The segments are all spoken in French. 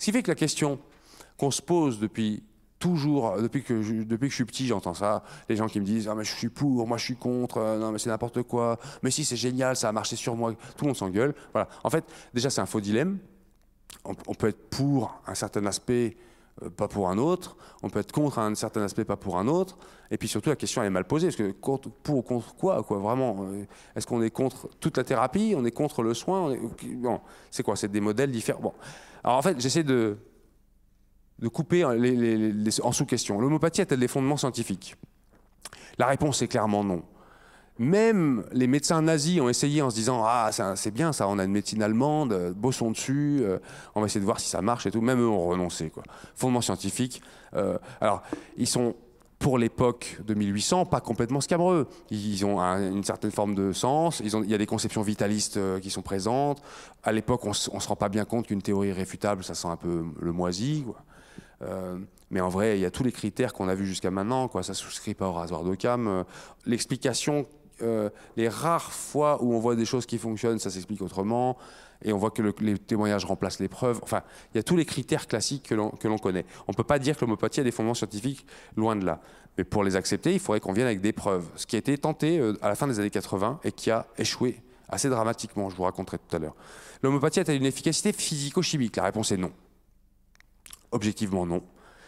qui fait que la question qu'on se pose depuis toujours, depuis que je suis petit, j'entends ça, les gens qui me disent « Ah mais je suis pour, moi je suis contre, non mais c'est n'importe quoi, mais si c'est génial, ça a marché sur moi », tout le monde s'engueule. Voilà. En fait, déjà c'est un faux dilemme. On peut être pour un certain aspect, pas pour un autre. On peut être contre un certain aspect, pas pour un autre. Et puis surtout, la question elle est mal posée. Parce que pour ou contre quoi, vraiment est-ce qu'on est contre toute la thérapie? On est contre le soin? Bon, c'est quoi? C'est des modèles différents. Bon. Alors en fait, j'essaie de couper en sous-questions. L'homéopathie a-t-elle des fondements scientifiques? La réponse est clairement non. Même les médecins nazis ont essayé en se disant « Ah, c'est bien ça, on a une médecine allemande, bossons dessus, on va essayer de voir si ça marche et tout ». Même eux ont renoncé, quoi. Fondements scientifiques. Alors, ils sont, pour l'époque de 1800, pas complètement scabreux. Ils ont une certaine forme de sens. Il y a des conceptions vitalistes qui sont présentes. À l'époque, on ne se rend pas bien compte qu'une théorie irréfutable, ça sent un peu le moisi, quoi. Mais en vrai, il y a tous les critères qu'on a vus jusqu'à maintenant, quoi. Ça ne souscrit pas au rasoir d'Occam. L'explication, les rares fois où on voit des choses qui fonctionnent, ça s'explique autrement. Et on voit que les témoignages remplacent les preuves. Enfin, il y a tous les critères classiques que l'on connaît. On ne peut pas dire que l'homéopathie a des fondements scientifiques, loin de là. Mais pour les accepter, il faudrait qu'on vienne avec des preuves. Ce qui a été tenté à la fin des années 80 et qui a échoué assez dramatiquement, je vous raconterai tout à l'heure. L'homéopathie a-t-elle une efficacité physico-chimique? La réponse est non. Objectivement, non.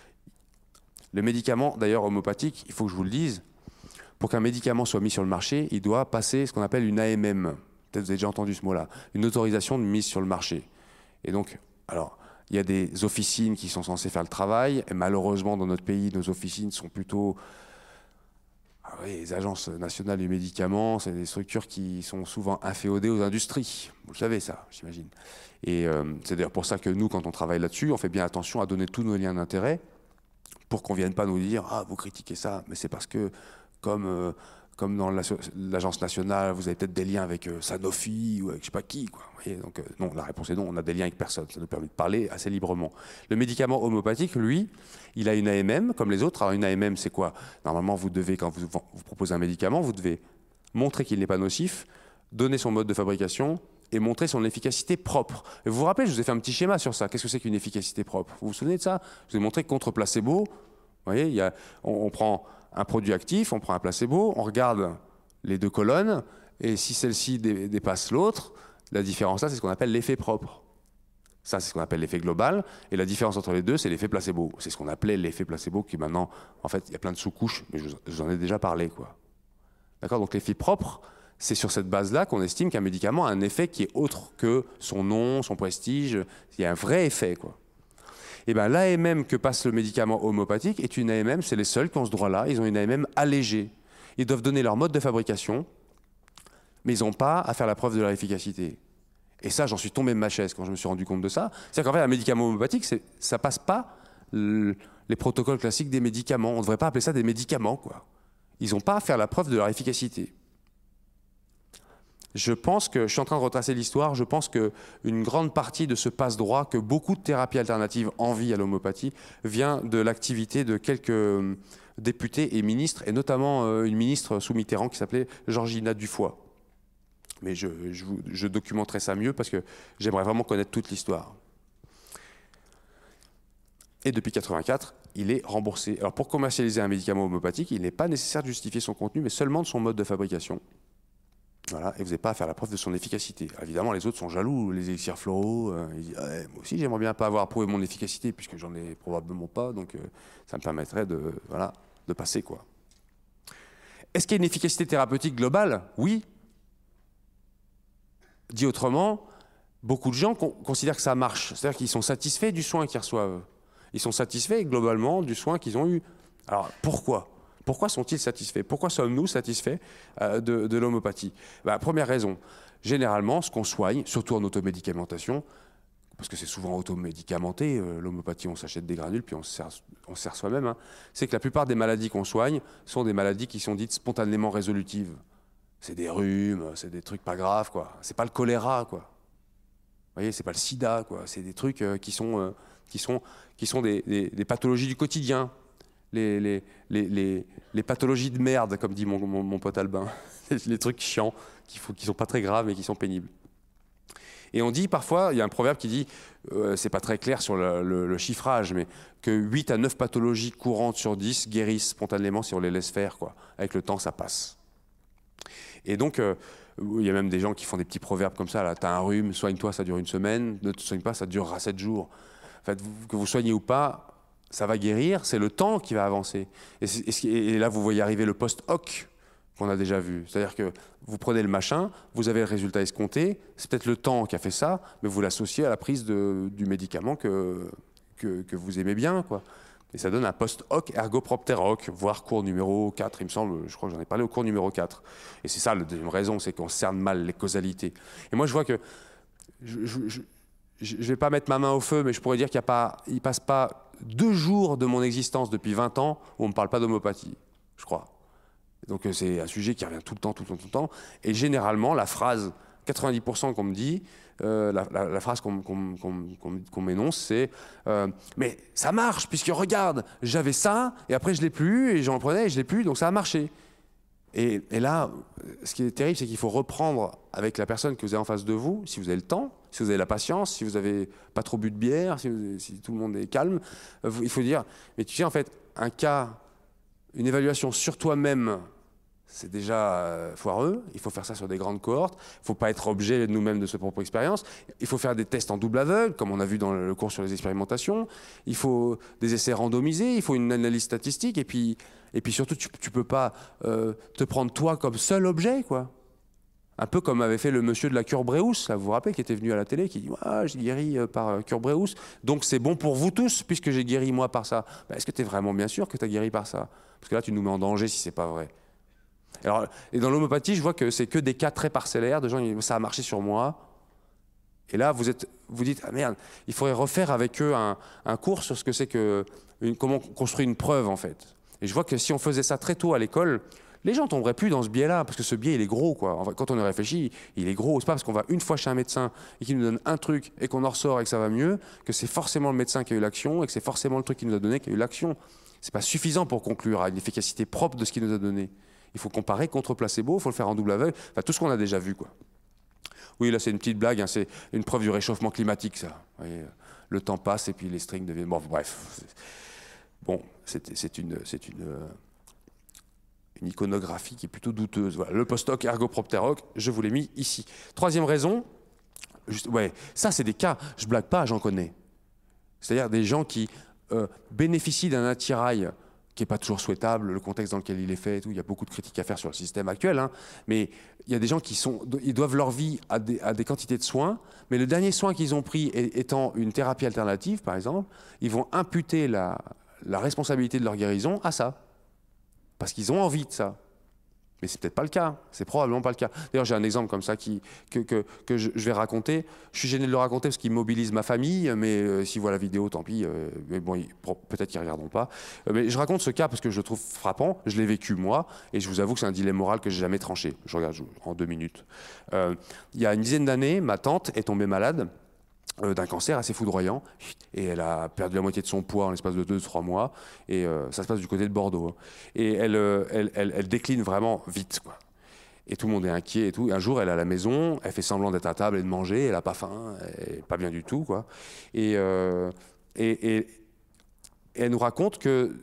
Le médicament, d'ailleurs, homéopathique, il faut que je vous le dise, pour qu'un médicament soit mis sur le marché, il doit passer ce qu'on appelle une AMM. Peut-être vous avez déjà entendu ce mot-là. Une autorisation de mise sur le marché. Et donc, alors, il y a des officines qui sont censées faire le travail. Et malheureusement, dans notre pays, nos officines sont plutôt... Ah oui, les agences nationales du médicament, c'est des structures qui sont souvent inféodées aux industries. Vous le savez, ça, j'imagine. Et c'est d'ailleurs pour ça que nous, quand on travaille là-dessus, on fait bien attention à donner tous nos liens d'intérêt pour qu'on ne vienne pas nous dire « Ah, vous critiquez ça, mais c'est parce que, comme dans l'agence nationale, vous avez peut-être des liens avec Sanofi ou avec je sais pas qui, quoi. » Vous voyez, donc non, la réponse est non, on a des liens avec personne. Ça nous permet de parler assez librement. Le médicament homéopathique, lui, il a une AMM comme les autres. Alors une AMM, c'est quoi? Normalement, vous devez, quand vous proposez un médicament, vous devez montrer qu'il n'est pas nocif, donner son mode de fabrication et montrer son efficacité propre. Et vous vous rappelez, je vous ai fait un petit schéma sur ça. Qu'est-ce que c'est qu'une efficacité propre? Vous vous souvenez de ça? Je vous ai montré que contre placebo, vous voyez, on prend un produit actif, on prend un placebo, on regarde les deux colonnes, et si celle-ci dépasse l'autre, la différence là, c'est ce qu'on appelle l'effet propre. Ça, c'est ce qu'on appelle l'effet global, et la différence entre les deux, c'est l'effet placebo. C'est ce qu'on appelait l'effet placebo, qui maintenant, en fait, il y a plein de sous-couches, mais je vous en ai déjà parlé, quoi. D'accord? Donc l'effet propre, c'est sur cette base-là qu'on estime qu'un médicament a un effet qui est autre que son nom, son prestige. Il y a un vrai effet, quoi. Et bien l'AMM que passe le médicament homéopathique est une AMM, c'est les seuls qui ont ce droit-là, ils ont une AMM allégée. Ils doivent donner leur mode de fabrication, mais ils n'ont pas à faire la preuve de leur efficacité. Et ça, j'en suis tombé de ma chaise quand je me suis rendu compte de ça. C'est-à-dire qu'en fait, un médicament homéopathique, ça passe pas les protocoles classiques des médicaments. On ne devrait pas appeler ça des médicaments, quoi. Ils n'ont pas à faire la preuve de leur efficacité. Je pense que, je suis en train de retracer l'histoire, je pense qu'une grande partie de ce passe-droit que beaucoup de thérapies alternatives envient à l'homéopathie vient de l'activité de quelques députés et ministres, et notamment une ministre sous Mitterrand qui s'appelait Georgina Dufoy. Mais je documenterai ça mieux parce que j'aimerais vraiment connaître toute l'histoire. Et depuis 1984, il est remboursé. Alors pour commercialiser un médicament homéopathique, il n'est pas nécessaire de justifier son contenu, mais seulement de son mode de fabrication. Voilà, et vous n'avez pas à faire la preuve de son efficacité. Alors, évidemment, les autres sont jaloux, les élixirs floraux. Ils disent ah, moi aussi, j'aimerais bien pas avoir prouvé mon efficacité, puisque j'en ai probablement pas, donc ça me permettrait de passer, quoi. Est-ce qu'il y a une efficacité thérapeutique globale? Oui. Dit autrement, beaucoup de gens considèrent que ça marche. C'est-à-dire qu'ils sont satisfaits du soin qu'ils reçoivent. Ils sont satisfaits globalement du soin qu'ils ont eu. Alors pourquoi? Pourquoi sont-ils satisfaits? Pourquoi sommes-nous satisfaits de l'homéopathie? Première raison, généralement, ce qu'on soigne, surtout en automédicamentation, parce que c'est souvent automédicamenté, l'homéopathie, on s'achète des granules, puis on se sert soi-même, hein, c'est que la plupart des maladies qu'on soigne sont des maladies qui sont dites spontanément résolutives. C'est des rhumes, c'est des trucs pas graves, quoi. C'est pas le choléra, quoi. Vous voyez, c'est pas le sida, quoi. C'est des trucs qui sont des pathologies du quotidien. Les pathologies de merde, comme dit mon pote Albin. Les trucs chiants, qui sont pas très graves, mais qui sont pénibles. Et on dit parfois, il y a un proverbe qui dit, c'est pas très clair sur le chiffrage, mais que 8 à 9 pathologies courantes sur 10 guérissent spontanément si on les laisse faire, quoi. Avec le temps, ça passe. Et donc, il y a même des gens qui font des petits proverbes comme ça, là, t'as un rhume, soigne-toi, ça dure 1 semaine, ne te soigne pas, ça durera 7 jours. En fait, que vous soignez ou pas, ça va guérir, c'est le temps qui va avancer. Et là, vous voyez arriver le post-hoc qu'on a déjà vu. C'est-à-dire que vous prenez le machin, vous avez le résultat escompté, c'est peut-être le temps qui a fait ça, mais vous l'associez à la prise du médicament que vous aimez bien, quoi. Et ça donne un post-hoc ergo propter hoc, voire cours numéro 4, il me semble, je crois que j'en ai parlé au cours numéro 4. Et c'est ça la deuxième raison, c'est qu'on cerne mal les causalités. Et moi, je vois que, je vais pas mettre ma main au feu, mais je pourrais dire qu'il ne passe pas 2 jours de mon existence depuis 20 ans où on ne me parle pas d'homéopathie, je crois. Donc c'est un sujet qui revient tout le temps, tout le temps, tout le temps. Et généralement, la phrase, 90% qu'on me dit, la phrase qu'on m'énonce, c'est mais ça marche, puisque regarde, j'avais ça, et après je l'ai plus, et j'en prenais, et je l'ai plus, donc ça a marché. Et là, ce qui est terrible, c'est qu'il faut reprendre avec la personne que vous avez en face de vous, si vous avez le temps, si vous avez la patience, si vous n'avez pas trop bu de bière, si tout le monde est calme, il faut dire, mais tu sais, en fait, un cas, une évaluation sur toi-même, c'est déjà foireux. Il faut faire ça sur des grandes cohortes. Il ne faut pas être objet nous-mêmes de sa propre expérience. Il faut faire des tests en double aveugle, comme on a vu dans le cours sur les expérimentations. Il faut des essais randomisés. Il faut une analyse statistique. Et puis surtout, tu ne peux pas te prendre toi comme seul objet, quoi. Un peu comme avait fait le monsieur de la cure Bréhous, là, vous vous rappelez, qui était venu à la télé, qui dit « j'ai guéri par cure Bréhous, donc c'est bon pour vous tous, puisque j'ai guéri moi par ça. » Est-ce que tu es vraiment bien sûr que tu as guéri par ça? Parce que là, tu nous mets en danger si c'est pas vrai. Alors, et dans l'homéopathie, je vois que c'est que des cas très parcellaires, de gens qui disent « ça a marché sur moi ». Et là, vous dites « ah merde, il faudrait refaire avec eux un cours sur ce que c'est que, comment construire une preuve, en fait. » Et je vois que si on faisait ça très tôt à l'école, les gens tomberaient plus dans ce biais-là, parce que ce biais, il est gros, quoi. Quand on y réfléchit, il est gros. C'est pas parce qu'on va une fois chez un médecin et qu'il nous donne un truc et qu'on en ressort et que ça va mieux, que c'est forcément le médecin qui a eu l'action et que c'est forcément le truc qu'il nous a donné qui a eu l'action. C'est pas suffisant pour conclure à une efficacité propre de ce qu'il nous a donné. Il faut comparer contre placebo, il faut le faire en double aveugle, enfin tout ce qu'on a déjà vu, quoi. Oui, là c'est une petite blague, hein, c'est une preuve du réchauffement climatique, ça. Vous voyez, le temps passe et puis les strings deviennent... Bon, bref. Bon, c'est une iconographie qui est plutôt douteuse. Voilà. Le post-hoc ergo propter hoc, je vous l'ai mis ici. Troisième raison, ouais, ça c'est des cas, je blague pas, j'en connais. C'est-à-dire des gens qui bénéficient d'un attirail qui n'est pas toujours souhaitable, le contexte dans lequel il est fait et tout. Il y a beaucoup de critiques à faire sur le système actuel, hein, mais il y a des gens ils doivent leur vie à des quantités de soins, mais le dernier soin qu'ils ont pris étant une thérapie alternative, par exemple, ils vont imputer la responsabilité de leur guérison à ça. Parce qu'ils ont envie de ça. Mais c'est peut-être pas le cas, c'est probablement pas le cas. D'ailleurs, j'ai un exemple comme ça que je vais raconter. Je suis gêné de le raconter parce qu'il mobilise ma famille, mais s'ils voient la vidéo, tant pis. Mais bon, peut-être qu'ils ne regarderont pas. Mais je raconte ce cas parce que je le trouve frappant. Je l'ai vécu moi, et je vous avoue que c'est un dilemme moral que j'ai jamais tranché. Je regarde en 2 minutes. Il y a une dizaine d'années, ma tante est tombée malade d'un cancer assez foudroyant, et elle a perdu la moitié de son poids en l'espace de 2-3 mois, et ça se passe du côté de Bordeaux. Et elle décline vraiment vite, quoi. Et tout le monde est inquiet et tout. Et un jour, elle est à la maison, elle fait semblant d'être à table et de manger, elle n'a pas faim, elle n'est pas bien du tout, quoi. Et elle nous raconte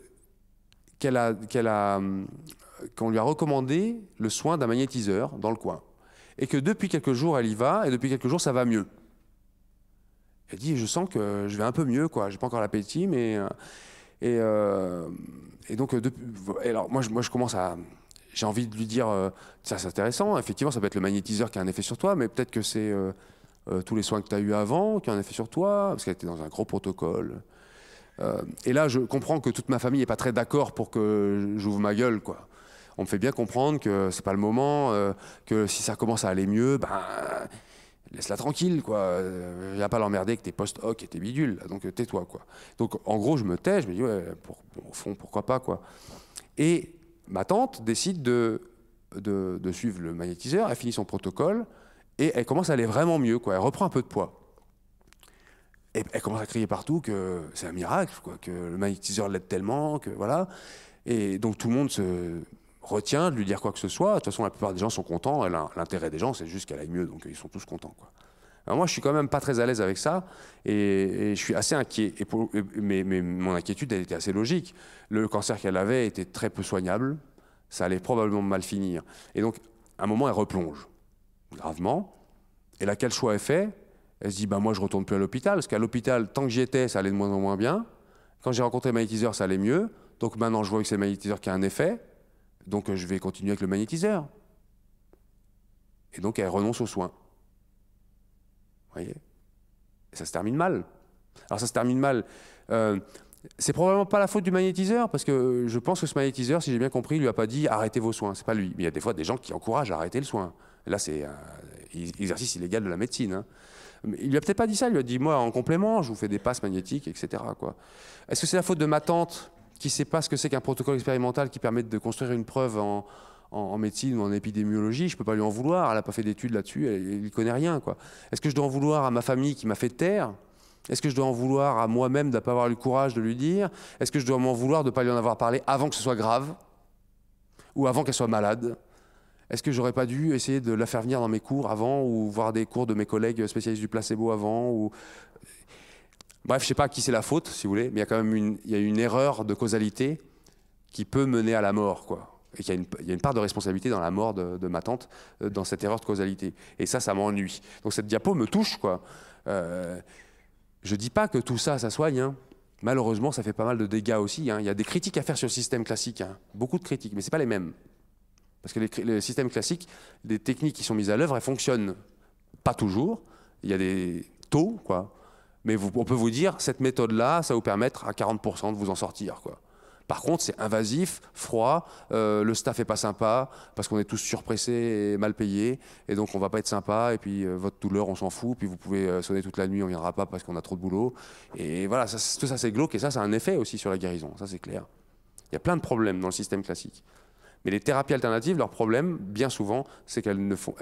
qu'on lui a recommandé le soin d'un magnétiseur dans le coin. Et que depuis quelques jours, elle y va, et depuis quelques jours, ça va mieux. Elle dit, je sens que je vais un peu mieux, quoi. J'ai pas encore l'appétit, mais et donc alors moi je commence à, j'ai envie de lui dire, ça c'est intéressant. Effectivement, ça peut être le magnétiseur qui a un effet sur toi, mais peut-être que c'est tous les soins que tu as eu avant qui ont un effet sur toi, parce qu'elle était dans un gros protocole. Et là, je comprends que toute ma famille n'est pas très d'accord pour que j'ouvre ma gueule, quoi. On me fait bien comprendre que c'est pas le moment, que si ça commence à aller mieux, ben laisse-la tranquille, quoi. Viens pas l'emmerder avec tes post-hoc et tes bidules, donc tais-toi, quoi. Donc en gros, je me tais, je me dis ouais, au fond, pourquoi pas, quoi. Et ma tante décide de suivre le magnétiseur, elle finit son protocole et elle commence à aller vraiment mieux, quoi. Elle reprend un peu de poids. Et elle commence à crier partout que c'est un miracle, quoi, que le magnétiseur l'aide tellement, que voilà. Et donc tout le monde se retient de lui dire quoi que ce soit. De toute façon, la plupart des gens sont contents. L'intérêt des gens, c'est juste qu'elle aille mieux, donc ils sont tous contents, quoi. Alors moi, je suis quand même pas très à l'aise avec ça et je suis assez inquiet. Mais mon inquiétude, elle était assez logique. Le cancer qu'elle avait était très peu soignable. Ça allait probablement mal finir. Et donc, à un moment, elle replonge gravement. Et là, quel choix est fait? Elle se dit, bah, moi, je retourne plus à l'hôpital, parce qu'à l'hôpital, tant que j'y étais, ça allait de moins en moins bien. Quand j'ai rencontré le magnétiseur, ça allait mieux. Donc maintenant, je vois que c'est le magnétiseur qui a un effet. Donc je vais continuer avec le magnétiseur. Et donc, elle renonce aux soins. Vous voyez? Et ça se termine mal. Alors ça se termine mal. C'est probablement pas la faute du magnétiseur, parce que je pense que ce magnétiseur, si j'ai bien compris, il lui a pas dit arrêtez vos soins. C'est pas lui. Mais il y a des fois des gens qui encouragent à arrêter le soin. Et là, c'est exercice illégal de la médecine. Hein. Il lui a peut-être pas dit ça. Il lui a dit moi, en complément, je vous fais des passes magnétiques, etc. Est-ce que c'est la faute de ma tante qui ne sait pas ce que c'est qu'un protocole expérimental qui permet de construire une preuve en médecine ou en épidémiologie? Je ne peux pas lui en vouloir. Elle n'a pas fait d'études là-dessus. Elle n'y connaît rien. Est-ce que je dois en vouloir à ma famille qui m'a fait taire? Est-ce que je dois en vouloir à moi-même de ne pas avoir eu le courage de lui dire? Est-ce que je dois m'en vouloir de ne pas lui en avoir parlé avant que ce soit grave? Ou avant qu'elle soit malade? Est-ce que j'aurais pas dû essayer de la faire venir dans mes cours avant, ou voir des cours de mes collègues spécialistes du placebo avant ou... Bref, je sais pas à qui c'est la faute, si vous voulez, mais il y a quand même une erreur de causalité qui peut mener à la mort, quoi. Et il y a une part de responsabilité dans la mort de ma tante, dans cette erreur de causalité. Et ça m'ennuie. Donc cette diapo me touche, quoi. Je dis pas que tout ça, ça soigne, hein. Malheureusement, ça fait pas mal de dégâts aussi, hein. Il y a des critiques à faire sur le système classique, hein. Beaucoup de critiques, mais c'est pas les mêmes. Parce que les systèmes classiques, les techniques qui sont mises à l'œuvre, elles fonctionnent pas toujours. Il y a des taux, quoi. Mais on peut vous dire, cette méthode-là, ça va vous permettre à 40% de vous en sortir, quoi. Par contre, c'est invasif, froid, le staff est pas sympa, parce qu'on est tous surpressés et mal payés, et donc on va pas être sympa, et puis votre douleur, on s'en fout, puis vous pouvez sonner toute la nuit, on viendra pas parce qu'on a trop de boulot. Et voilà, tout ça c'est glauque, et ça a un effet aussi sur la guérison, ça c'est clair. Il y a plein de problèmes dans le système classique. Mais les thérapies alternatives, leur problème, bien souvent, c'est qu'elles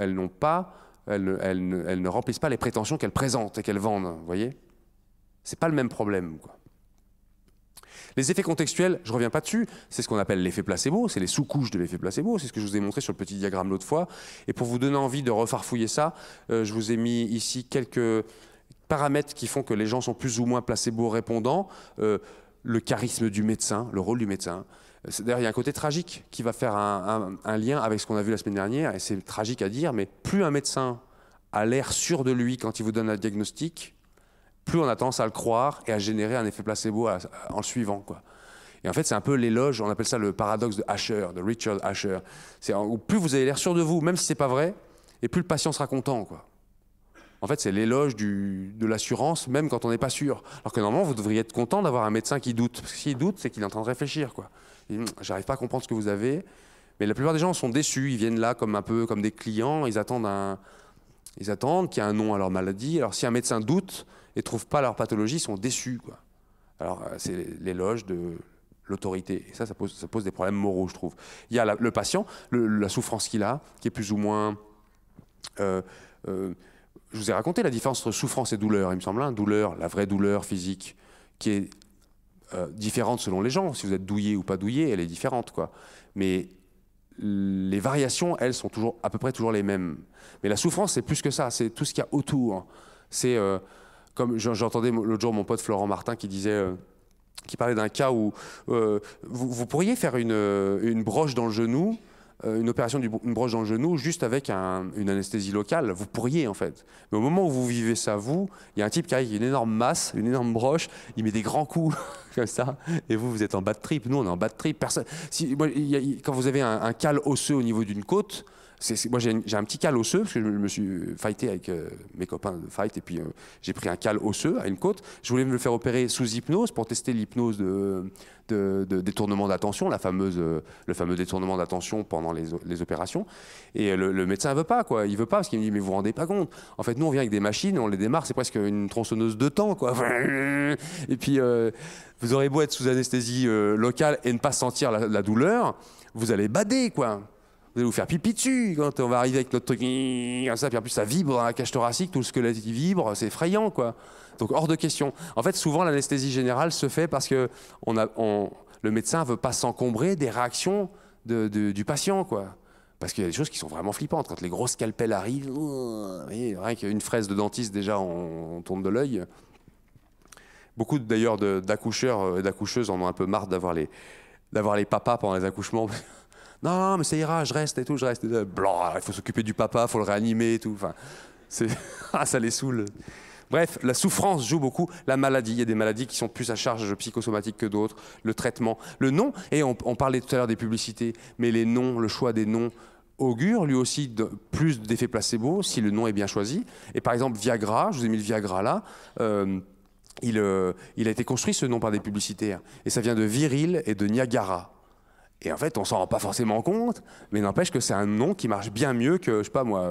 ne remplissent pas les prétentions qu'elles présentent et qu'elles vendent, vous voyez? C'est pas le même problème, quoi. Les effets contextuels, je ne reviens pas dessus, c'est ce qu'on appelle l'effet placebo, c'est les sous-couches de l'effet placebo, c'est ce que je vous ai montré sur le petit diagramme l'autre fois. Et pour vous donner envie de refarfouiller ça, je vous ai mis ici quelques paramètres qui font que les gens sont plus ou moins placebo-répondants. Le charisme du médecin, le rôle du médecin. D'ailleurs, il y a un côté tragique qui va faire un lien avec ce qu'on a vu la semaine dernière, et c'est tragique à dire, mais plus un médecin a l'air sûr de lui quand il vous donne un diagnostic, plus on a tendance à le croire et à générer un effet placebo en le suivant, quoi. Et en fait, c'est un peu l'éloge, on appelle ça le paradoxe de Asher, de Richard Asher. Plus vous avez l'air sûr de vous, même si c'est pas vrai, et plus le patient sera content, quoi. En fait, c'est l'éloge de l'assurance, même quand on n'est pas sûr. Alors que normalement, vous devriez être content d'avoir un médecin qui doute. Parce que s'il doute, c'est qu'il est en train de réfléchir, quoi. J'arrive pas à comprendre ce que vous avez. Mais la plupart des gens sont déçus. Ils viennent là un peu comme des clients. Ils attendent qu'il y ait un nom à leur maladie. Alors, si un médecin doute et ne trouve pas leur pathologie, ils sont déçus, quoi. Alors, c'est l'éloge de l'autorité. Et ça pose des problèmes moraux, je trouve. Il y a le patient, la souffrance qu'il a, qui est plus ou moins... je vous ai raconté la différence entre souffrance et douleur, il me semble. Hein. Douleur, la vraie douleur physique, qui est différente selon les gens. Si vous êtes douillé ou pas douillé, elle est différente, quoi. Mais les variations, elles, sont à peu près toujours les mêmes. Mais la souffrance, c'est plus que ça. C'est tout ce qu'il y a autour. C'est comme j'entendais l'autre jour mon pote Florent Martin qui disait... qui parlait d'un cas où vous pourriez faire une broche dans le genou, une opération d'une broche dans le genou juste avec une anesthésie locale. Vous pourriez, en fait. Mais au moment où vous vivez ça, il y a un type qui arrive, une énorme masse, une énorme broche, il met des grands coups comme ça, et vous êtes en bas de trip. Nous, on est en bas de trip. Quand vous avez un cal osseux au niveau d'une côte, moi j'ai un petit cal osseux parce que je me suis fighté avec mes copains de fight et puis j'ai pris un cal osseux à une côte. Je voulais me le faire opérer sous hypnose pour tester l'hypnose de détournement d'attention, le fameux détournement d'attention pendant les opérations. Et le médecin ne veut pas, quoi. Il veut pas parce qu'il me dit mais vous vous rendez pas compte. En fait nous on vient avec des machines, on les démarre, c'est presque une tronçonneuse de temps, quoi. Et puis vous aurez beau être sous anesthésie locale et ne pas sentir la douleur, vous allez bader, quoi. Vous allez vous faire pipi dessus quand on va arriver avec notre truc comme ça, puis en plus ça vibre dans la cage thoracique, tout le squelette qui vibre, c'est effrayant, quoi. Donc hors de question. En fait, souvent l'anesthésie générale se fait parce que le médecin ne veut pas s'encombrer des réactions du patient, quoi. Parce qu'il y a des choses qui sont vraiment flippantes. Quand les grosses scalpels arrivent, vous voyez, rien qu'une fraise de dentiste, déjà, on tourne de l'œil. Beaucoup d'ailleurs d'accoucheurs et d'accoucheuses en ont un peu marre d'avoir les papas pendant les accouchements. Non, mais ça ira, je reste et tout, je reste. Et blanc, il faut s'occuper du papa, il faut le réanimer et tout. Enfin, ça les saoule. Bref, la souffrance joue beaucoup, la maladie. Il y a des maladies qui sont plus à charge psychosomatique que d'autres, le traitement, le nom. Et on parlait tout à l'heure des publicités, mais les noms, le choix des noms augure lui aussi plus d'effets placebo si le nom est bien choisi. Et par exemple, Viagra, je vous ai mis le Viagra là, il a été construit ce nom par des publicitaires. Et ça vient de viril et de Niagara. Et en fait, on s'en rend pas forcément compte, mais n'empêche que c'est un nom qui marche bien mieux que, je sais pas moi,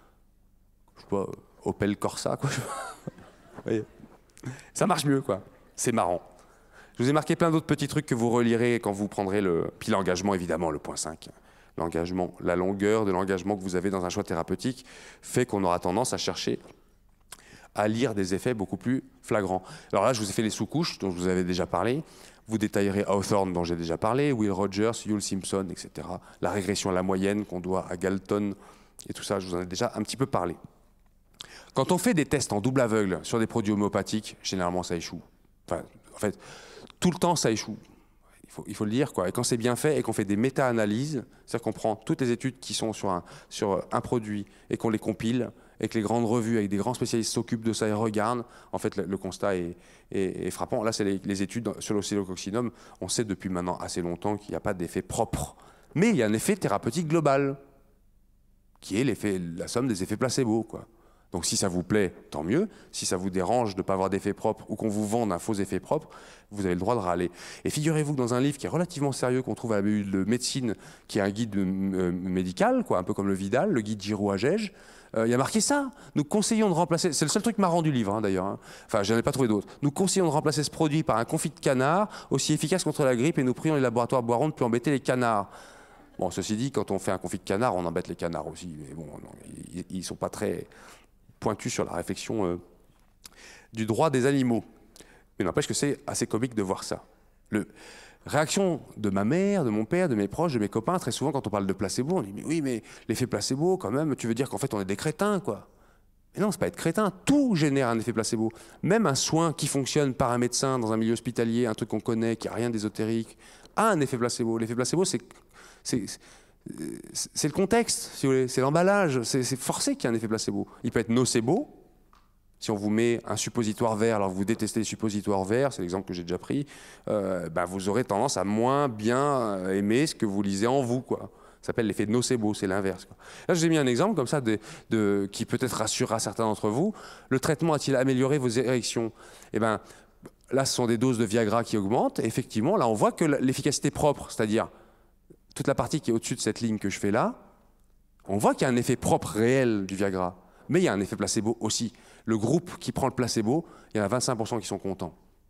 Opel Corsa, quoi. Oui. Ça marche mieux, quoi. C'est marrant. Je vous ai marqué plein d'autres petits trucs que vous relirez quand vous prendrez puis l'engagement, évidemment, le point 5. L'engagement, la longueur de l'engagement que vous avez dans un choix thérapeutique fait qu'on aura tendance à chercher à lire des effets beaucoup plus flagrants. Alors là, je vous ai fait les sous-couches dont je vous avais déjà parlé. Vous détaillerez Hawthorne dont j'ai déjà parlé, Will Rogers, Yule Simpson, etc. La régression à la moyenne qu'on doit à Galton et tout ça, je vous en ai déjà un petit peu parlé. Quand on fait des tests en double aveugle sur des produits homéopathiques, généralement ça échoue. Enfin, en fait, tout le temps ça échoue. Il faut le dire, quoi. Et quand c'est bien fait et qu'on fait des méta-analyses, c'est-à-dire qu'on prend toutes les études qui sont sur un produit et qu'on les compile, et que les grandes revues avec des grands spécialistes s'occupent de ça et regardent, en fait, le constat est frappant. Là, c'est les études sur l'oscillococcinum. On sait depuis maintenant assez longtemps qu'il n'y a pas d'effet propre. Mais il y a un effet thérapeutique global, qui est la somme des effets placebo, quoi. Donc si ça vous plaît, tant mieux. Si ça vous dérange de ne pas avoir d'effet propre ou qu'on vous vende un faux effet propre, vous avez le droit de râler. Et figurez-vous que dans un livre qui est relativement sérieux, qu'on trouve à la BU de médecine, qui est un guide médical, quoi, un peu comme le Vidal, le guide Giraud-Agege, il y a marqué ça. Nous conseillons de remplacer, c'est le seul truc marrant du livre, hein, d'ailleurs, hein. Enfin, je n'en ai pas trouvé d'autres. Nous conseillons de remplacer ce produit par un confit de canard, aussi efficace contre la grippe, et nous prions les laboratoires boirons de plus embêter les canards. Bon, ceci dit, quand on fait un confit de canard, on embête les canards aussi. Mais bon, non, ils ne sont pas très pointus sur la réflexion du droit des animaux. Mais n'empêche que c'est assez comique de voir ça. Réaction de ma mère, de mon père, de mes proches, de mes copains, très souvent quand on parle de placebo, on dit mais oui, mais l'effet placebo, quand même, tu veux dire qu'en fait on est des crétins, quoi. Mais non, c'est pas être crétin, tout génère un effet placebo. Même un soin qui fonctionne par un médecin dans un milieu hospitalier, un truc qu'on connaît, qui n'a rien d'ésotérique, a un effet placebo. L'effet placebo, c'est le contexte, si vous voulez, c'est l'emballage, c'est forcé qu'il y ait un effet placebo. Il peut être nocebo. Si on vous met un suppositoire vert alors que vous détestez les suppositoires verts, c'est l'exemple que j'ai déjà pris, vous aurez tendance à moins bien aimer ce que vous lisez en vous, quoi. Ça s'appelle l'effet nocebo, c'est l'inverse. Là, je vous ai mis un exemple comme ça qui peut-être rassurera certains d'entre vous. Le traitement a-t-il amélioré vos érections? Eh bien, là, ce sont des doses de Viagra qui augmentent. Et effectivement, là, on voit que l'efficacité propre, c'est-à-dire toute la partie qui est au-dessus de cette ligne que je fais là, on voit qu'il y a un effet propre réel du Viagra. Mais il y a un effet placebo aussi. Le groupe qui prend le placebo, il y en a 25% qui sont contents.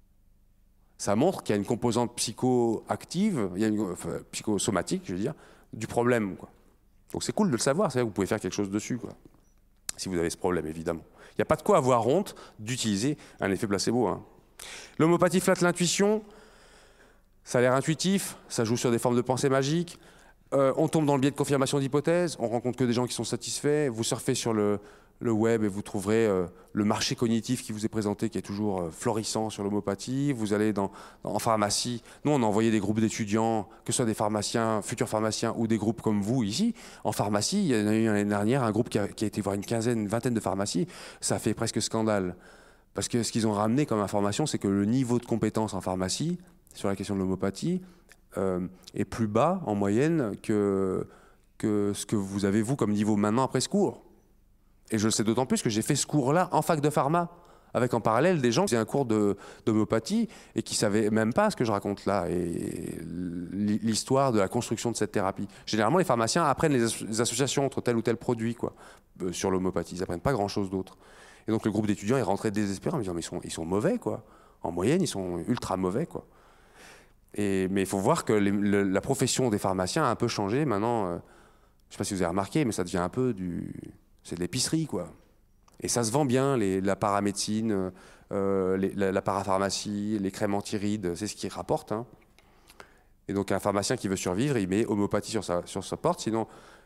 Ça montre qu'il y a une composante psychoactive, psychosomatique, je veux dire, du problème, quoi. Donc c'est cool de le savoir, c'est-à-dire que vous pouvez faire quelque chose dessus, quoi. Si vous avez ce problème, évidemment. Il n'y a pas de quoi avoir honte d'utiliser un effet placebo, hein. L'homéopathie flatte l'intuition, ça a l'air intuitif, ça joue sur des formes de pensée magique. On tombe dans le biais de confirmation d'hypothèses, on rencontre que des gens qui sont satisfaits, vous surfez sur le web et vous trouverez le marché cognitif qui vous est présenté, qui est toujours florissant sur l'homéopathie. Vous allez en pharmacie. Nous, on a envoyé des groupes d'étudiants, que ce soit des pharmaciens, futurs pharmaciens ou des groupes comme vous ici. En pharmacie, il y en a eu l'année dernière un groupe qui a été voir une vingtaine de pharmacies. Ça a fait presque scandale. Parce que ce qu'ils ont ramené comme information, c'est que le niveau de compétence en pharmacie, sur la question de l'homéopathie, est plus bas en moyenne que ce que vous avez vous comme niveau maintenant après ce cours. Et je le sais d'autant plus que j'ai fait ce cours-là en fac de pharma, avec en parallèle des gens qui faisaient un cours d'homéopathie et qui ne savaient même pas ce que je raconte là, et l'histoire de la construction de cette thérapie. Généralement, les pharmaciens apprennent les associations entre tel ou tel produit, quoi, sur l'homéopathie. Ils n'apprennent pas grand-chose d'autre. Et donc le groupe d'étudiants est rentré désespéré en me disant mais ils sont mauvais, quoi. En moyenne, ils sont ultra mauvais, quoi. Mais il faut voir que la profession des pharmaciens a un peu changé. Maintenant, je ne sais pas si vous avez remarqué, mais ça devient un peu c'est de l'épicerie, quoi. Et ça se vend bien, la paramédecine, la parapharmacie, les crèmes antirides, c'est ce qui rapporte, hein. Et donc un pharmacien qui veut survivre, il met homéopathie sur sa porte, sinon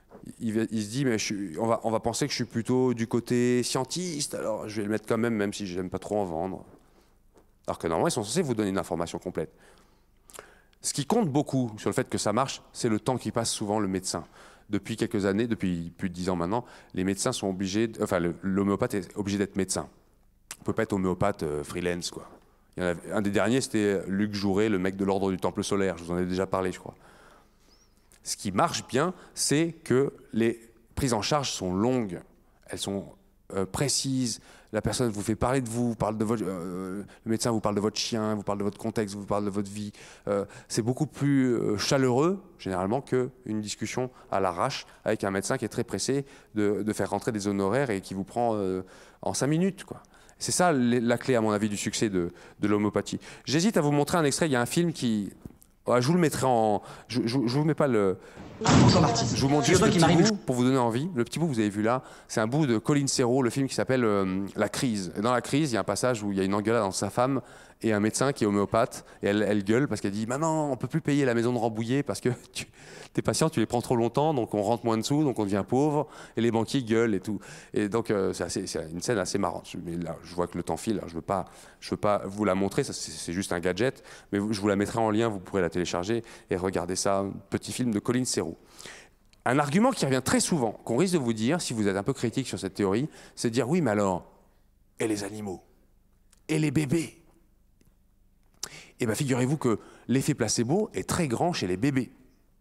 il se dit, mais on va penser que je suis plutôt du côté scientiste, alors je vais le mettre quand même, même si je n'aime pas trop en vendre. Alors que normalement, ils sont censés vous donner une information complète. Ce qui compte beaucoup sur le fait que ça marche, c'est le temps qui passe souvent le médecin. Depuis quelques années, depuis plus de 10 ans maintenant, les médecins sont obligés, enfin l'homéopathe est obligé d'être médecin. On ne peut pas être homéopathe freelance, quoi. Il y en avait, un des derniers, c'était Luc Jouret, le mec de l'ordre du Temple solaire. Je vous en ai déjà parlé, je crois. Ce qui marche bien, c'est que les prises en charge sont longues. Elles sont précises. La personne vous fait parler de vous, parle de votre, le médecin vous parle de votre chien, vous parle de votre contexte, vous parle de votre vie. C'est beaucoup plus chaleureux, généralement, qu'une discussion à l'arrache avec un médecin qui est très pressé de faire rentrer des honoraires et qui vous prend en 5 minutes, quoi. C'est ça la clé, à mon avis, du succès de l'homéopathie. J'hésite à vous montrer un extrait. Il y a un film qui... Ouais, je vous le mettrai en... Je vous mets pas le... Bonjour Marty. Je vous montre juste le petit bout pour vous donner envie. Le petit bout que vous avez vu là, c'est un bout de Colin Serrault, le film qui s'appelle La Crise. Et dans La Crise, il y a un passage où il y a une engueulade entre sa femme et un médecin qui est homéopathe. Et elle gueule parce qu'elle dit « Maintenant, on ne peut plus payer la maison de Rambouillet parce que tes patients, tu les prends trop longtemps, donc on rentre moins de sous, donc on devient pauvre. Et les banquiers gueulent et tout. » Et donc, c'est une scène assez marrante. Mais là, je vois que le temps file. Je veux pas vous la montrer, c'est juste un gadget. Mais je vous la mettrai en lien, vous pourrez la télécharger et regarder ça. Un petit film de Colin Serrault. Un argument qui revient très souvent, qu'on risque de vous dire, si vous êtes un peu critique sur cette théorie, c'est de dire, oui, mais alors, et les animaux? Et les bébés? Eh bien, figurez-vous que l'effet placebo est très grand chez les bébés.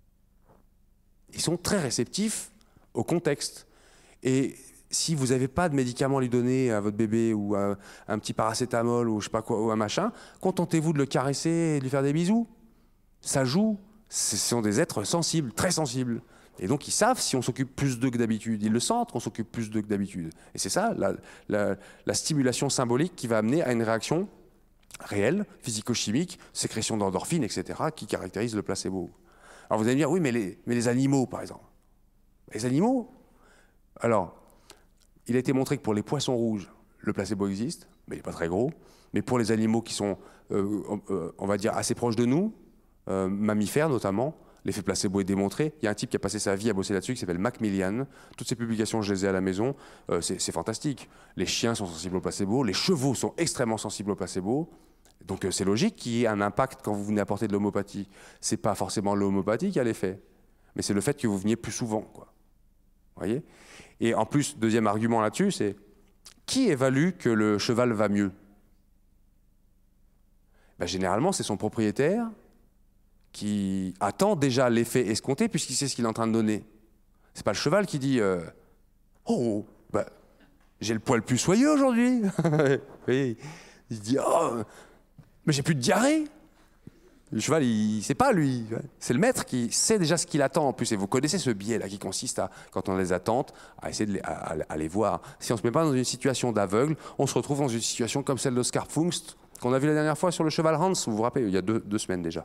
Ils sont très réceptifs au contexte. Et si vous n'avez pas de médicament à lui donner à votre bébé, ou un petit paracétamol, ou je sais pas quoi, ou un machin, contentez-vous de le caresser et de lui faire des bisous. Ça joue. Ce sont des êtres sensibles, très sensibles. Et donc, ils savent si on s'occupe plus d'eux que d'habitude. Ils le sentent qu'on s'occupe plus d'eux que d'habitude. Et c'est ça, la stimulation symbolique qui va amener à une réaction réelle, physico-chimique, sécrétion d'endorphines, etc., qui caractérise le placebo. Alors, vous allez me dire, oui, mais les animaux, par exemple. Les animaux? Alors, il a été montré que pour les poissons rouges, le placebo existe, mais il n'est pas très gros. Mais pour les animaux qui sont, on va dire, assez proches de nous, mammifères notamment, l'effet placebo est démontré. Il y a un type qui a passé sa vie à bosser là-dessus qui s'appelle Macmillan. Toutes ces publications, je les ai à la maison. C'est fantastique. Les chiens sont sensibles au placebo. Les chevaux sont extrêmement sensibles au placebo. Donc c'est logique qu'il y ait un impact quand vous venez apporter de l'homéopathie. Ce n'est pas forcément l'homéopathie qui a l'effet, mais c'est le fait que vous veniez plus souvent, quoi. Vous voyez? Et en plus, deuxième argument là-dessus, c'est qui évalue que le cheval va mieux? Ben, généralement, c'est son propriétaire qui attend déjà l'effet escompté puisqu'il sait ce qu'il est en train de donner. C'est pas le cheval qui dit oh, bah, j'ai le poil plus soyeux aujourd'hui. Oui. Il se dit oh, mais j'ai plus de diarrhée. Le cheval, il sait pas, lui. C'est le maître qui sait déjà ce qu'il attend en plus. Et vous connaissez ce biais-là qui consiste à, quand on a des attentes, à essayer de à les voir. Si on ne se met pas dans une situation d'aveugle, on se retrouve dans une situation comme celle d'Oscar Pfungst, qu'on a vu la dernière fois sur le cheval Hans, vous vous rappelez, il y a deux semaines déjà.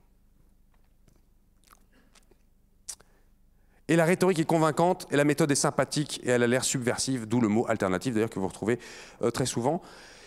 Et la rhétorique est convaincante, et la méthode est sympathique, et elle a l'air subversive, d'où le mot alternatif, d'ailleurs, que vous retrouvez très souvent.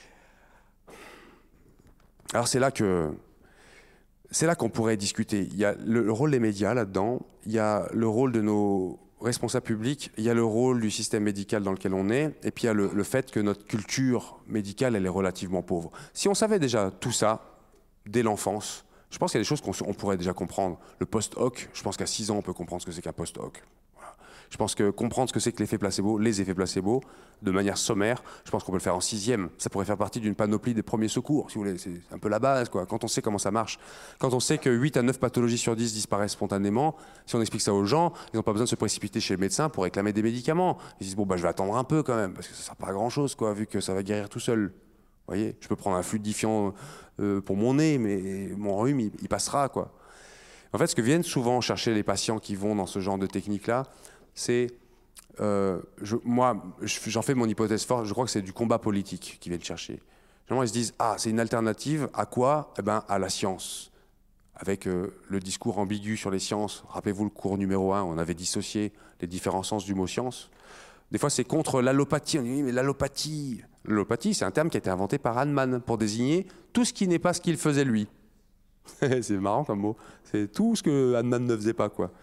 Alors c'est là qu'on pourrait discuter. Il y a le rôle des médias là-dedans, il y a le rôle de nos responsables publics, il y a le rôle du système médical dans lequel on est, et puis il y a le fait que notre culture médicale, elle est relativement pauvre. Si on savait déjà tout ça, dès l'enfance, je pense qu'il y a des choses qu'on pourrait déjà comprendre. Le post-hoc, je pense qu'à 6 ans, on peut comprendre ce que c'est qu'un post-hoc. Voilà. Je pense que comprendre ce que c'est que l'effet placebo, les effets placebo, de manière sommaire, je pense qu'on peut le faire en 6e. Ça pourrait faire partie d'une panoplie des premiers secours, si vous voulez. C'est un peu la base, quoi. Quand on sait comment ça marche. Quand on sait que 8 à 9 pathologies sur 10 disparaissent spontanément, si on explique ça aux gens, ils n'ont pas besoin de se précipiter chez le médecin pour réclamer des médicaments. Ils disent, bon, bah, je vais attendre un peu quand même, parce que ça ne sert pas à grand-chose, quoi, vu que ça va guérir tout seul. Vous voyez, je peux prendre un fluidifiant pour mon nez, mais mon rhume, il passera, quoi. En fait, ce que viennent souvent chercher les patients qui vont dans ce genre de technique-là, c'est... moi, j'en fais mon hypothèse forte, je crois que c'est du combat politique qu'ils viennent chercher. Généralement, ils se disent, ah, c'est une alternative à quoi? Eh ben, à la science. Avec le discours ambigu sur les sciences. Rappelez-vous le cours numéro 1, on avait dissocié les différents sens du mot science. Des fois, c'est contre l'allopathie. On dit, oui, mais l'allopathie... L'allopathie, c'est un terme qui a été inventé par Hahnemann pour désigner tout ce qui n'est pas ce qu'il faisait lui. C'est marrant comme mot. C'est tout ce que Hahnemann ne faisait pas, quoi.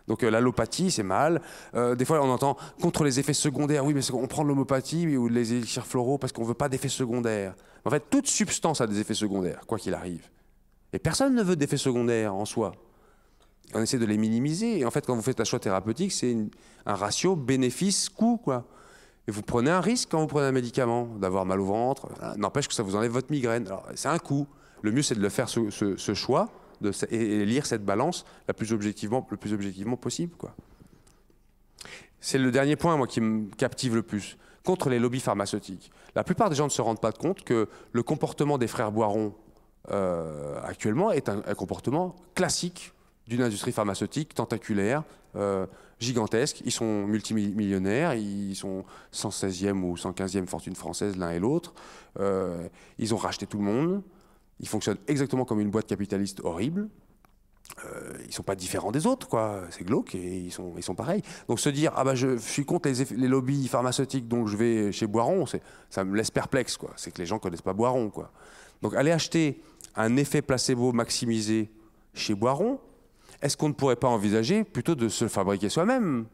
Donc l'allopathie, c'est mal. Des fois, on entend contre les effets secondaires. Oui, mais on prend de l'homéopathie ou les élixirs floraux parce qu'on ne veut pas d'effets secondaires. En fait, toute substance a des effets secondaires, quoi qu'il arrive. Et personne ne veut d'effets secondaires en soi. On essaie de les minimiser. Et en fait, quand vous faites un choix thérapeutique, c'est un ratio bénéfice-coût, quoi. Et vous prenez un risque quand vous prenez un médicament, d'avoir mal au ventre. N'empêche que ça vous enlève votre migraine. Alors, c'est un coût. Le mieux, c'est de le faire ce choix et lire cette balance le plus objectivement possible, quoi. C'est le dernier point, moi, qui me captive le plus. Contre les lobbies pharmaceutiques. La plupart des gens ne se rendent pas compte que le comportement des frères Boiron actuellement est un comportement classique d'une industrie pharmaceutique tentaculaire, gigantesque. Ils sont multimillionnaires, ils sont 116e ou 115e fortune française l'un et l'autre. Ils ont racheté tout le monde. Ils fonctionnent exactement comme une boîte capitaliste horrible. Ils ne sont pas différents des autres, quoi. C'est glauque et ils sont pareils. Donc se dire, ah bah je suis contre les lobbies pharmaceutiques, donc je vais chez Boiron, ça me laisse perplexe, quoi. C'est que les gens ne connaissent pas Boiron, quoi. Donc aller acheter un effet placebo maximisé chez Boiron, est-ce qu'on ne pourrait pas envisager plutôt de se le fabriquer soi-même?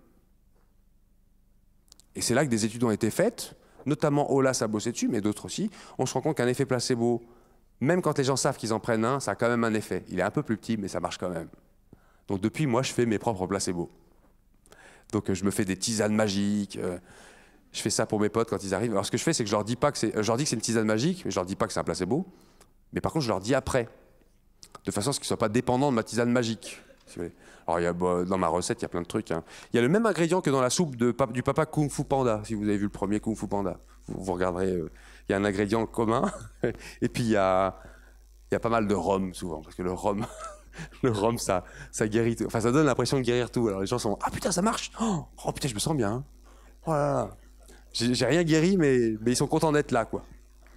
Et c'est là que des études ont été faites, notamment Olas a bossé dessus, mais d'autres aussi. On se rend compte qu'un effet placebo, même quand les gens savent qu'ils en prennent un, ça a quand même un effet. Il est un peu plus petit, mais ça marche quand même. Donc depuis, moi, je fais mes propres placebos. Donc je me fais des tisanes magiques. Je fais ça pour mes potes quand ils arrivent. Alors ce que je fais, c'est que je leur dis pas que je leur dis que c'est une tisane magique, mais je leur dis pas que c'est un placebo. Mais par contre, je leur dis après, de façon à ce qu'ils soient pas dépendants de ma tisane magique. Si vous voulez. Alors dans ma recette, il y a plein de trucs. Hein. Il y a le même ingrédient que dans la soupe du papa Kung Fu Panda. Si vous avez vu le premier Kung Fu Panda, vous regarderez. Il y a un ingrédient commun. Et puis il y a pas mal de rhum souvent, parce que le rhum, ça guérit tout. Enfin, ça donne l'impression de guérir tout. Alors les gens sont ah putain ça marche. Oh putain je me sens bien. Hein. Oh là là. J'ai rien guéri, mais ils sont contents d'être là, quoi.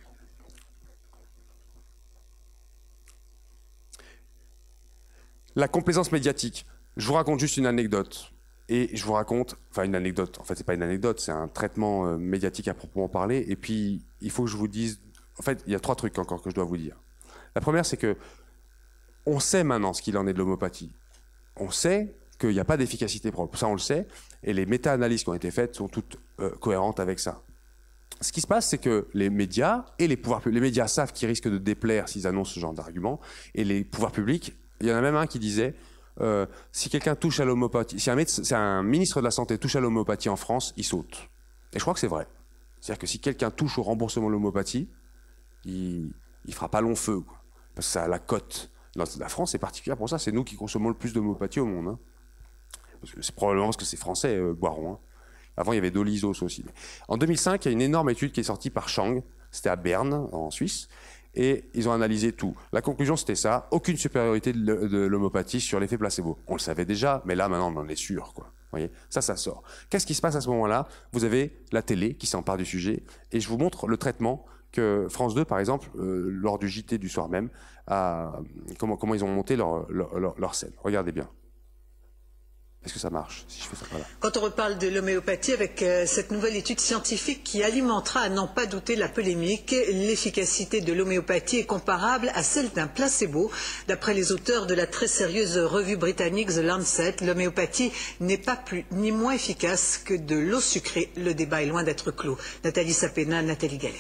La complaisance médiatique. Je vous raconte juste une anecdote. Et je vous raconte, enfin une anecdote, en fait c'est pas une anecdote, c'est un traitement médiatique à proprement parler. Et puis il faut que je vous dise, en fait il y a 3 trucs encore que je dois vous dire. La première c'est que on sait maintenant ce qu'il en est de l'homéopathie. On sait qu'il n'y a pas d'efficacité propre, ça on le sait. Et les méta-analyses qui ont été faites sont toutes cohérentes avec ça. Ce qui se passe, c'est que les médias et les pouvoirs publics, les médias savent qu'ils risquent de déplaire s'ils annoncent ce genre d'arguments, et les pouvoirs publics, il y en a même un qui disait si quelqu'un touche à l'homéopathie, si un ministre de la Santé touche à l'homéopathie en France, il saute. Et je crois que c'est vrai. C'est-à-dire que si quelqu'un touche au remboursement de l'homéopathie, il fera pas long feu, quoi. Parce que ça a la cote. La France est particulière pour ça, c'est nous qui consommons le plus d'homéopathie au monde. Hein. C'est probablement parce que c'est français, Boiron. Hein. Avant, il y avait Dolisos aussi. En 2005, il y a une énorme étude qui est sortie par Chang. C'était à Berne, en Suisse. Et ils ont analysé tout. La conclusion, c'était ça. Aucune supériorité de l'homéopathie sur l'effet placebo. On le savait déjà, mais là, maintenant, on en est sûr, quoi. Vous voyez, ça sort. Qu'est-ce qui se passe à ce moment-là? Vous avez la télé qui s'empare du sujet. Et je vous montre le traitement que France 2, par exemple, lors du JT du soir même, comment ils ont monté leur scène. Regardez bien. Est-ce que ça marche si je fais ça? Voilà. Quand on reparle de l'homéopathie avec cette nouvelle étude scientifique qui alimentera à n'en pas douter la polémique, l'efficacité de l'homéopathie est comparable à celle d'un placebo. D'après les auteurs de la très sérieuse revue britannique The Lancet, l'homéopathie n'est pas plus ni moins efficace que de l'eau sucrée. Le débat est loin d'être clos. Nathalie Sapena, Nathalie Gallet.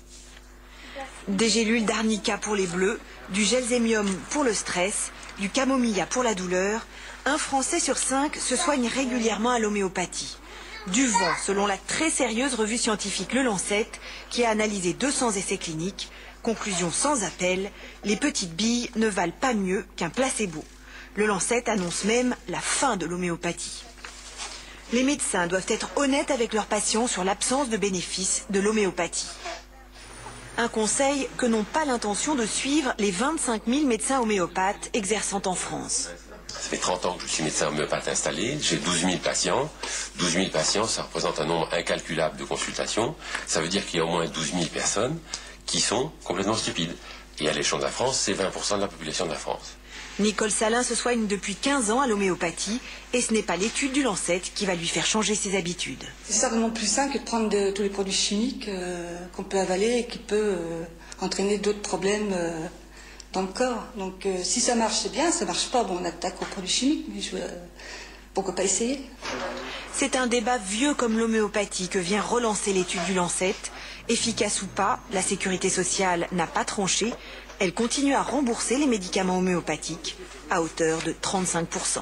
Des gélules d'arnica pour les bleus, du gelzémium pour le stress, du camomilla pour la douleur. Un Français sur 5 se soigne régulièrement à l'homéopathie. Du vent, selon la très sérieuse revue scientifique Le Lancet, qui a analysé 200 essais cliniques. Conclusion sans appel, les petites billes ne valent pas mieux qu'un placebo. Le Lancet annonce même la fin de l'homéopathie. Les médecins doivent être honnêtes avec leurs patients sur l'absence de bénéfices de l'homéopathie. Un conseil que n'ont pas l'intention de suivre les 25 000 médecins homéopathes exerçant en France. Ça fait 30 ans que je suis médecin homéopathe installé, j'ai 12 000 patients. 12 000 patients, ça représente un nombre incalculable de consultations. Ça veut dire qu'il y a au moins 12 000 personnes qui sont complètement stupides. Et à l'échelle de la France, c'est 20% de la population de la France. Nicole Salin se soigne depuis 15 ans à l'homéopathie et ce n'est pas l'étude du Lancet qui va lui faire changer ses habitudes. C'est certainement plus sain que de prendre tous les produits chimiques qu'on peut avaler et qui peuvent entraîner d'autres problèmes dans le corps. Donc si ça marche, c'est bien. Ça marche pas, bon, on attaque aux produits chimiques. Mais pourquoi pas essayer? C'est un débat vieux comme l'homéopathie que vient relancer l'étude du Lancet. Efficace ou pas, la sécurité sociale n'a pas tranché. Elle continue à rembourser les médicaments homéopathiques à hauteur de 35%.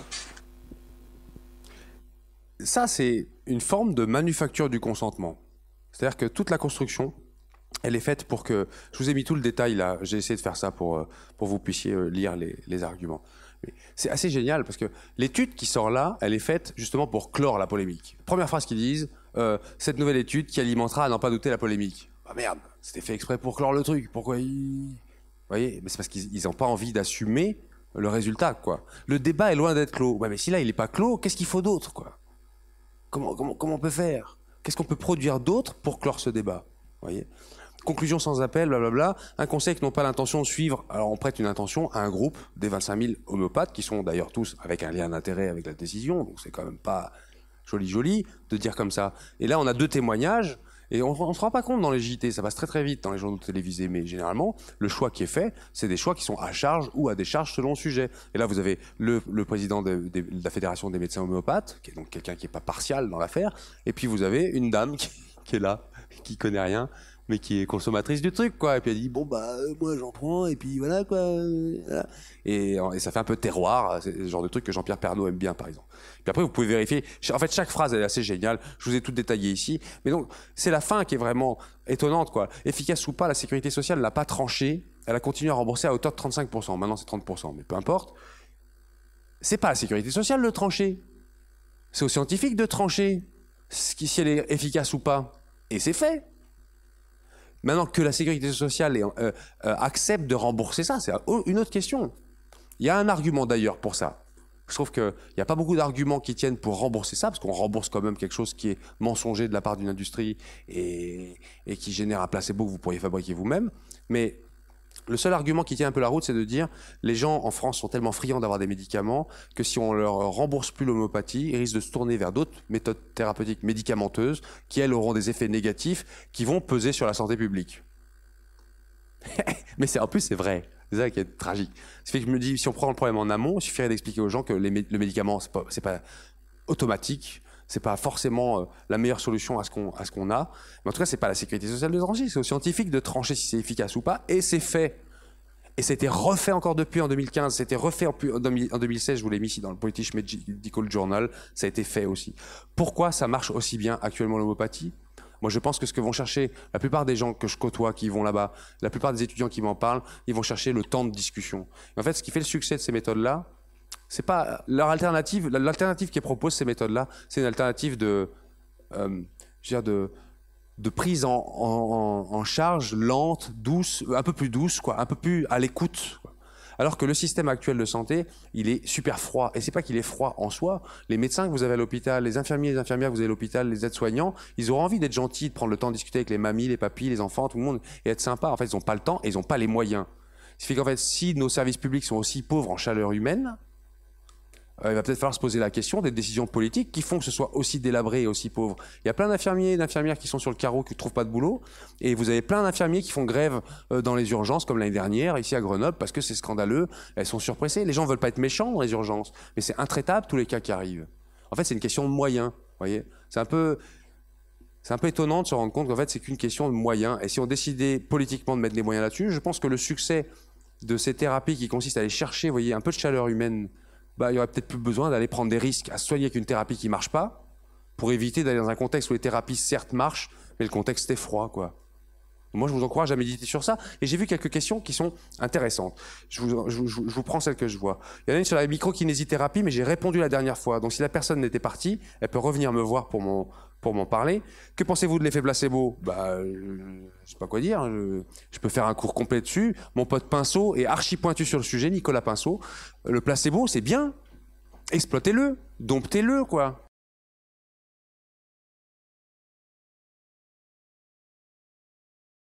Ça, c'est une forme de manufacture du consentement. C'est-à-dire que toute la construction, elle est faite pour que... Je vous ai mis tout le détail là, j'ai essayé de faire ça pour vous puissiez lire les arguments. C'est assez génial parce que l'étude qui sort là, elle est faite justement pour clore la polémique. Première phrase qu'ils disent, cette nouvelle étude qui alimentera à n'en pas douter la polémique. Ah merde, c'était fait exprès pour clore le truc, pourquoi ils... Vous voyez, mais c'est parce qu'ils n'ont pas envie d'assumer le résultat, quoi. Le débat est loin d'être clos. Ouais, mais si là, il n'est pas clos, qu'est-ce qu'il faut d'autre, quoi? Comment on peut faire? Qu'est-ce qu'on peut produire d'autre pour clore ce débat? Vous voyez? Conclusion sans appel, blablabla. Un conseil qui n'ont pas l'intention de suivre. Alors, on prête une intention à un groupe des 25 000 homéopathes, qui sont d'ailleurs tous avec un lien d'intérêt avec la décision, donc c'est quand même pas joli de dire comme ça. Et là, on a 2 témoignages. Et on ne se rend pas compte dans les JT, ça passe très très vite dans les journaux télévisés, mais généralement, le choix qui est fait, c'est des choix qui sont à charge ou à décharge selon le sujet. Et là, vous avez le président de la Fédération des médecins homéopathes, qui est donc quelqu'un qui n'est pas partial dans l'affaire, et puis vous avez une dame qui est là, qui connaît rien, mais qui est consommatrice du truc, quoi. Et puis elle dit, bon, bah, moi j'en prends, et puis voilà, quoi. Voilà. Et ça fait un peu terroir, c'est le genre de truc que Jean-Pierre Pernaut aime bien, par exemple. Puis après, vous pouvez vérifier. En fait, chaque phrase, elle est assez géniale. Je vous ai tout détaillé ici. Mais donc, c'est la fin qui est vraiment étonnante, quoi. Efficace ou pas, la sécurité sociale n'a pas tranché. Elle a continué à rembourser à hauteur de 35%. Maintenant, c'est 30%, mais peu importe. C'est pas la sécurité sociale de trancher. C'est aux scientifiques de trancher si elle est efficace ou pas. Et c'est fait. Maintenant que la sécurité sociale accepte de rembourser ça, c'est une autre question. Il y a un argument d'ailleurs pour ça. Je trouve qu'il n'y a pas beaucoup d'arguments qui tiennent pour rembourser ça, parce qu'on rembourse quand même quelque chose qui est mensonger de la part d'une industrie et qui génère un placebo que vous pourriez fabriquer vous-même. Mais le seul argument qui tient un peu la route, c'est de dire les gens en France sont tellement friands d'avoir des médicaments que si on leur rembourse plus l'homéopathie, ils risquent de se tourner vers d'autres méthodes thérapeutiques médicamenteuses qui, elles, auront des effets négatifs qui vont peser sur la santé publique. Mais en plus, c'est vrai. C'est ça qui est tragique. Ça fait que je me dis, si on prend le problème en amont, il suffirait d'expliquer aux gens que le médicament, c'est pas automatique. C'est pas forcément la meilleure solution à ce qu'on a. Mais en tout cas, c'est pas la sécurité sociale de trancher. C'est aux scientifiques de trancher si c'est efficace ou pas. Et c'est fait. Et c'était refait encore depuis en 2015. C'était refait en 2016. Je vous l'ai mis ici dans le British Medical Journal. Ça a été fait aussi. Pourquoi ça marche aussi bien actuellement l'homéopathie? Moi, je pense que ce que vont chercher la plupart des gens que je côtoie, qui vont là-bas, la plupart des étudiants qui m'en parlent, ils vont chercher le temps de discussion. Et en fait, ce qui fait le succès de ces méthodes-là, c'est pas leur alternative. L'alternative qui propose ces méthodes-là, c'est une alternative de prise en charge lente, douce, un peu plus douce, quoi, un peu plus à l'écoute. Alors que le système actuel de santé, il est super froid. Et c'est pas qu'il est froid en soi. Les médecins que vous avez à l'hôpital, les infirmiers, les infirmières que vous avez à l'hôpital, les aides-soignants, ils auront envie d'être gentils, de prendre le temps de discuter avec les mamies, les papis, les enfants, tout le monde, et être sympa. En fait, ils n'ont pas le temps et ils n'ont pas les moyens. Ce qui fait qu'en fait, si nos services publics sont aussi pauvres en chaleur humaine, il va peut-être falloir se poser la question des décisions politiques qui font que ce soit aussi délabré et aussi pauvre. Il y a plein d'infirmiers et d'infirmières qui sont sur le carreau, qui ne trouvent pas de boulot, et vous avez plein d'infirmiers qui font grève dans les urgences, comme l'année dernière, ici à Grenoble, parce que c'est scandaleux, elles sont surpressées. Les gens ne veulent pas être méchants dans les urgences, mais c'est intraitable tous les cas qui arrivent. En fait, c'est une question de moyens, vous voyez. C'est un peu étonnant de se rendre compte qu'en fait, c'est qu'une question de moyens. Et si on décidait politiquement de mettre les moyens là-dessus, je pense que le succès de ces thérapies qui consistent à aller chercher, vous voyez, un peu de chaleur humaine, il y aurait peut-être plus besoin d'aller prendre des risques à se soigner avec une thérapie qui marche pas, pour éviter d'aller dans un contexte où les thérapies certes marchent, mais le contexte est froid, quoi. Moi, je vous encourage à méditer sur ça. Et j'ai vu quelques questions qui sont intéressantes. Je vous prends celles que je vois. Il y en a une sur la microkinésithérapie, mais j'ai répondu la dernière fois. Donc, si la personne n'était partie, elle peut revenir me voir pour m'en parler. Que pensez-vous de l'effet placebo? Je sais pas quoi dire. Je peux faire un cours complet dessus. Mon pote Pinceau est archi pointu sur le sujet, Nicolas Pinceau. Le placebo, c'est bien. Exploitez-le. Domptez-le, quoi.